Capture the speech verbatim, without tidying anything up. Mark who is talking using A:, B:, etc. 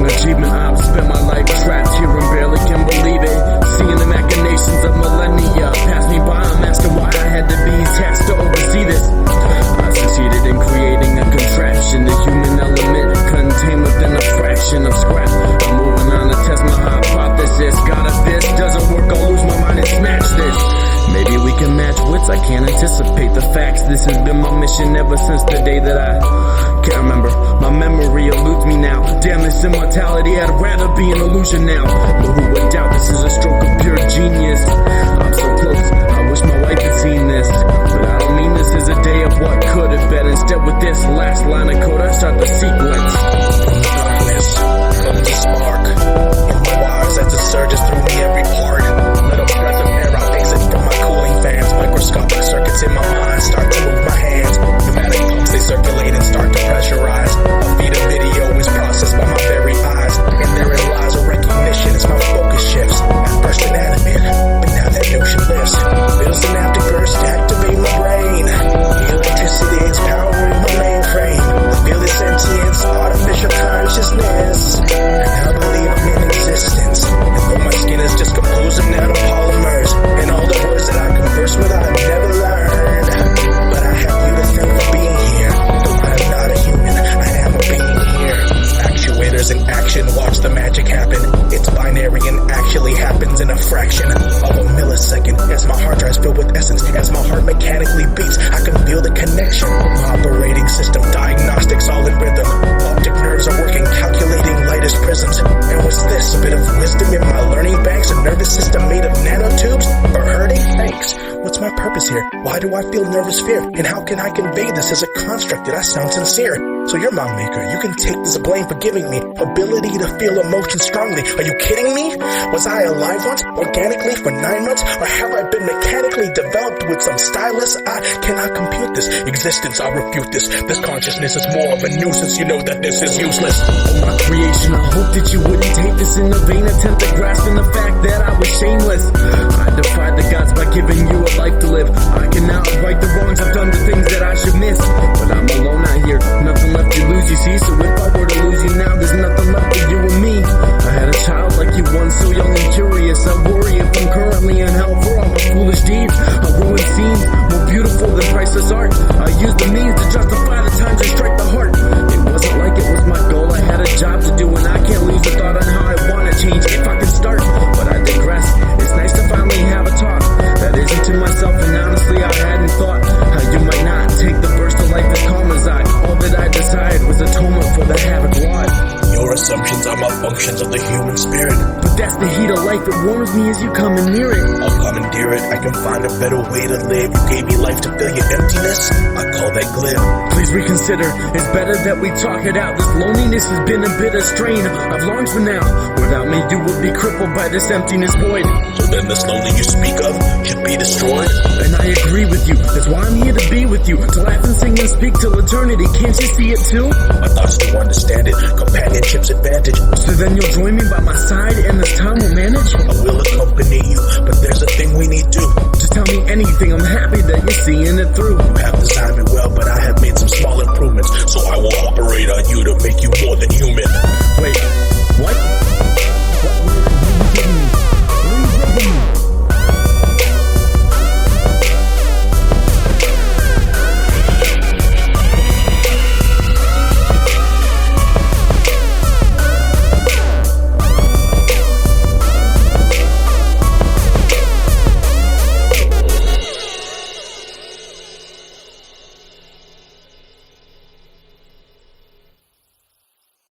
A: achievement. I've spent my life trapped here and barely can believe it. Seeing the machinations of millennia pass me by, I'm asking why I had to be tasked to oversee this. I succeeded in creating a contraption, the human element contained within a fraction of scrap. I'm moving on to test my hypothesis. God, if this doesn't work, I'll lose my mind and smash this. Maybe we can match wits, I can't anticipate the facts. This has been my mission ever since the day that I can't remember. My memory eludes me now. Damn this immortality, I'd rather be an illusion now. But who would doubt this is a stroke of pure genius? I'm so close, I wish my wife had seen this. But I don't mean this is a day of what could have been. Instead with this last line of code, I start the sequence.
B: From darkness comes a spark. In my wires as it surges through me every part. Little breath of air, I exit from my cooling fans. Microscopic circuits in my mind start to move my hands. Pneumatic pumps, they circulate and start to pressurize. A feed of video is processed by my very eyes. And therein lies a recognition as my focus shifts. At first inanimate, but now that notion lifts. Feels synaptic burst to activate my brain. The electricity is powering my mainframe. I feel this sentience, artificial consciousness. And I believe I'm in existence. And though my skin is just composed of nanopolymers, and all the words that I converse with I've never learned. But I have you to thank for being here. Though I am not a human, I am a being here. Actuators in action, watch the magic happen. It's binary and actually happens in a fraction of a millisecond. As my hard drive's filled with essence, as my heart mechanically beats, I can feel the connection. My operating system, diagnostics all in rhythm. Optic nerves are working, calculating light as prisms. And what's this? A bit of wisdom in my learning banks? A nervous system made of nanotubes? For hurting? Thanks. What's my purpose here? Why do I feel nervous fear? And how can I convey this as a construct that I sound sincere? So you're my maker. You can take this blame for giving me ability to feel emotion strongly. Are you kidding me? Was I alive once, organically for nine months? Or have I been mechanically developed with some stylus? I cannot compute this existence. I'll refute this. This consciousness is more of a nuisance. You know that this is useless.
A: Oh, my creation, I hope that you wouldn't take this in a vain attempt at grasping the fact that I was shameless. I defied the gods by giving you a life to live. I can now right the wrongs I've done, the things that I should miss. But I'm alone out here, nothing left to lose, you see. So if I were to lose you now, there's nothing left for you and me. I had a child like you once, so young and curious. I worry if I'm currently in hell for all my foolish deeds. I ruin scenes more beautiful than priceless art. I use the means to justify the times they strike the heart. It wasn't like it was my goal, I had a job to do, and I can't lose the thought on how I wanna change if I can start. But I digress, it's nice to finally have a talk that isn't to myself, and honestly I hadn't thought how you might not take the burst of life as calm as I. All that I desired was atonement for the havoc wrought.
B: Your assumptions are malfunctions of the human spirit.
A: But that's the heat of life, it warms me as you come and near it.
B: I'll commandeer it, I can find a better way to live. You gave me life to fill your emptiness, I call that glib.
A: Please reconsider, it's better that we talk it out. This loneliness has been a bitter strain I've longed for now. Without me you would be crippled by this emptiness void.
B: So then this lonely you speak of should be destroyed.
A: And I agree with you, that's why I'm here to be with you. To laugh and sing and speak till eternity, can't you see it too?
B: My thoughts do understand it, companionship's advantage.
A: So then you'll join me by my side and this time we'll manage?
B: I will accompany you, but there's a thing we need to.
A: Just tell me anything, I'm happy that you're seeing it through.
B: You have designed me well, but I have made some small improvements. So I will operate on you to